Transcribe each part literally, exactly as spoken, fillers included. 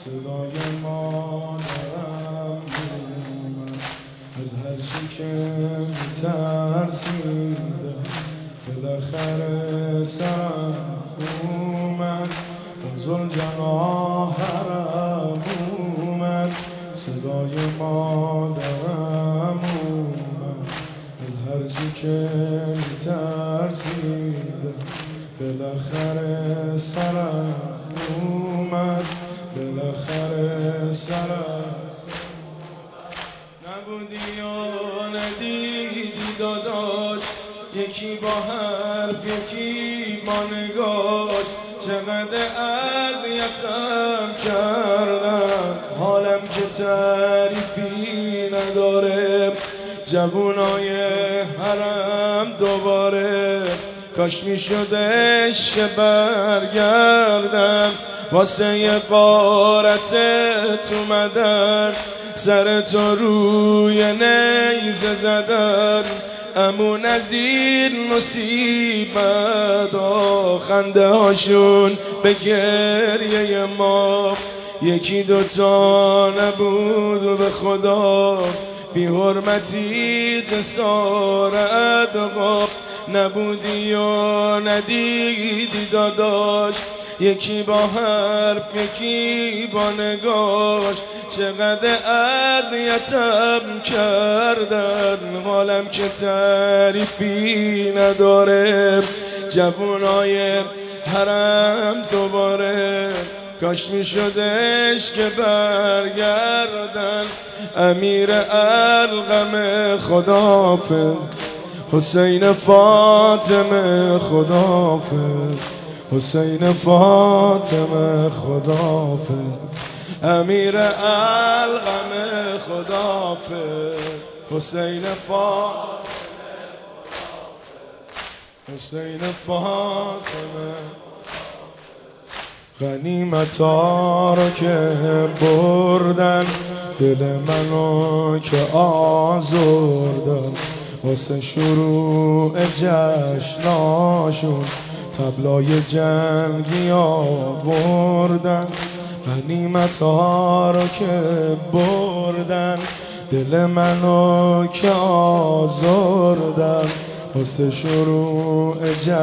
صدای مادرم اومد، از هر چی که می‌ترسیدم بالاخره سرم اومد، از ذوالجلاله اومد. صدای مادرم اومد، از هر چی که می‌ترسیدم بالاخره سرم اومد، بالاخره سرم. نبودی و ندیدی داداش، یکی با حرف یکی با نگاش، چقدر اذیتم کردن، حالم که تعریفی نداره. جوونای حرم دوباره کاش میشدش که برگردن، واسه یه غارتت اومدن، سر تو روی نیزه زدن. امو نظیر مصیبت ها، خنده هاشون به گریه ما، یکی دوتا نبود و به خدا بی حرمتی جسارت ها. نبودی و ندیدی داداش، یکی با حرف یکی با نگاش، چقدر اذیتم کردن، حالم که تعریفی نداره. جوونای حرم دوباره کاش میشدش که برگردن. امیر القمه خداحافظ، حسین فاطمه خداحافظ، حسین فاطمه خداحافظ. امیر القمه خداحافظ، حسین فاطمه حسین فاطمه. غنیمتا رو که بردن، دل منو که آزردن، واسه شروع جشناشون طبلای جنگی آوردن. غنیمتا رو که بردن، دل منو که آزردن، واسه شروع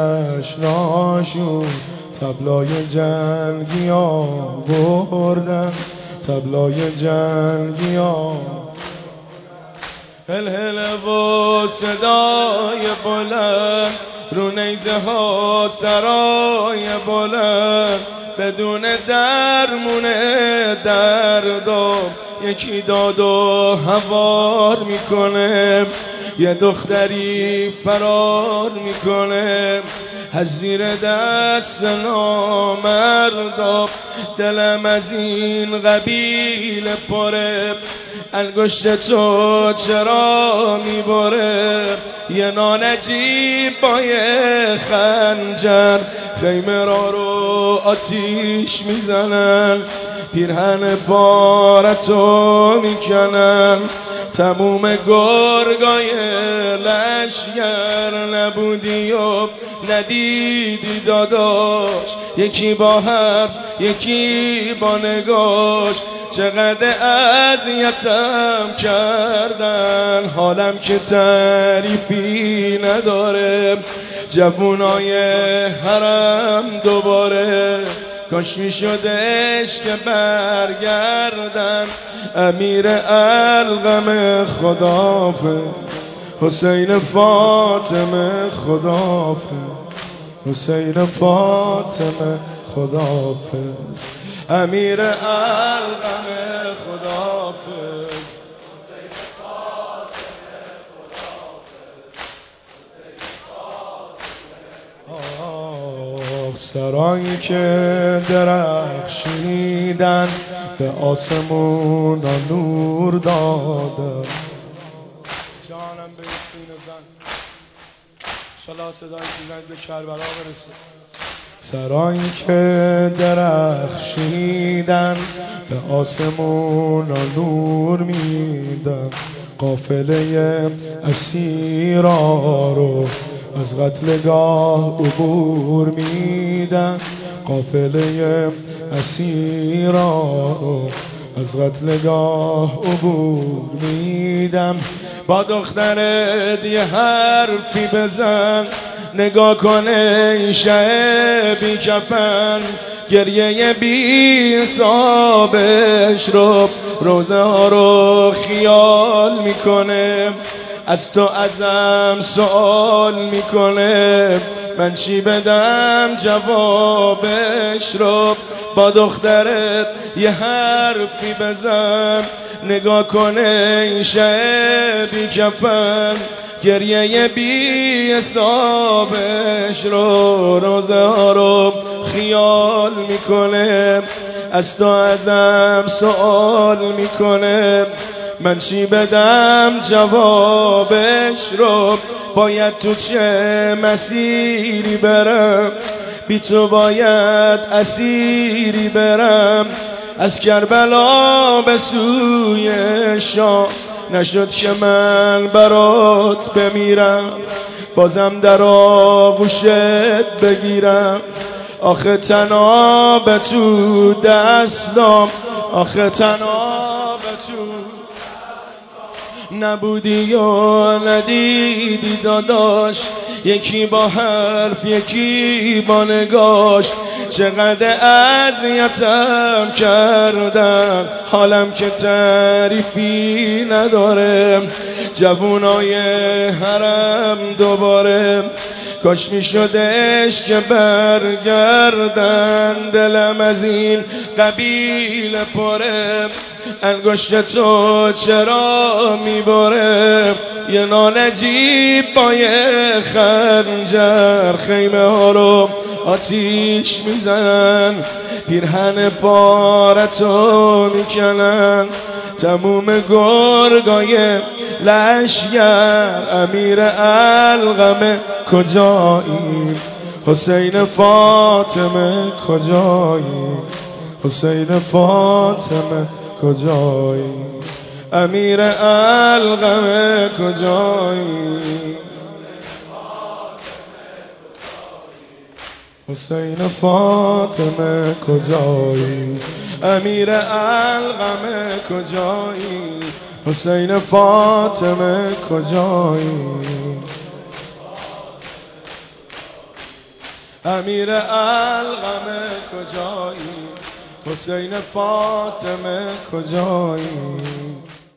جشناشون طبلای جنگی آوردن، طبلای جنگی آوردن. هل هل و صدای بلند، رو نیزه ها سرای بلند، بدون درمون دردم یکی داد و هوار میکنه، یه دختری فرار میکنه از زیر دست نامردم. دلم از این قبیله پره، انگشت تو چرا میبره؟ یه نانجیب با یه خنجر خیمه را رو آتیش میزنن، پیرهن پارتو میکنن. تموم گرگای لشگر نبودی و ندیدی داداش، یکی با حرف یکی با نگاش، چقدر اذیتم کردن، حالم که تعریفی نداره. جوونای حرم دوباره کاش میشدش که برگردن. امیر القمه خداحافظ، حسین فاطمه خداحافظ، حسین فاطمه خداحافظ. امیر القمه خداحافظ، حسین فاطمه خداحافظ. آخ سرایی که درخشیدن، به آسمون نور دادن. جانم به سینه زن، انشالله صدای سیزن به کربلا برسه. سرایی که درخشیدن، به آسمون نور میدن، قافله اسیرا رو از قتلگاه عبور میدن، قافله اسیرا رو از قتلگاه عبور میدم. با دخترت یه حرفی بزن، نگاه کنه این شه بی کفن، گریه بی حسابش رو روزه ها رو خیال میکنه، از تو ازم سوال میکنه، من چی بدم جوابش رو. با دخترت یه حرفی بزن، نگاه کنه این شه بی کفن، گریه بی حسابش رو روزه ها رو خیال میکنه، از تو ازم سوال میکنه، من چی بدم جوابش رو. باید تو چه مسیری برم، بی تو باید اسیری برم، از کربلا به سوی شام، نشد که من برات بمیرم، بازم در آغوشت بگیرم. آخه تنها به تو دستام، آخه تنها به تو نبودی و ندیدی داداش، یکی با حرف یکی با نگاش، چقدر اذیتم کردن، حالم که تعریفی نداره. جوونای حرم دوباره کاش میشدش که برگردن، دلم از این قبیل پره، انگشت تو چرا میباره، یه نانجیب با یه خنجر، خیمه ها رو آتیش میزنن، پیرهن پارتو میکنن، تموم گرگای لشگر. امیر القمه کجایی، حسین فاطمه کجایی، حسین فاطمه کجایی، امیر القمه کجایی، حسین فاطمه کجایی، امیر القمه کجایی، حسین فاطمه کجایی، امیر القمه کجایی، حسین فاطمه کجایی.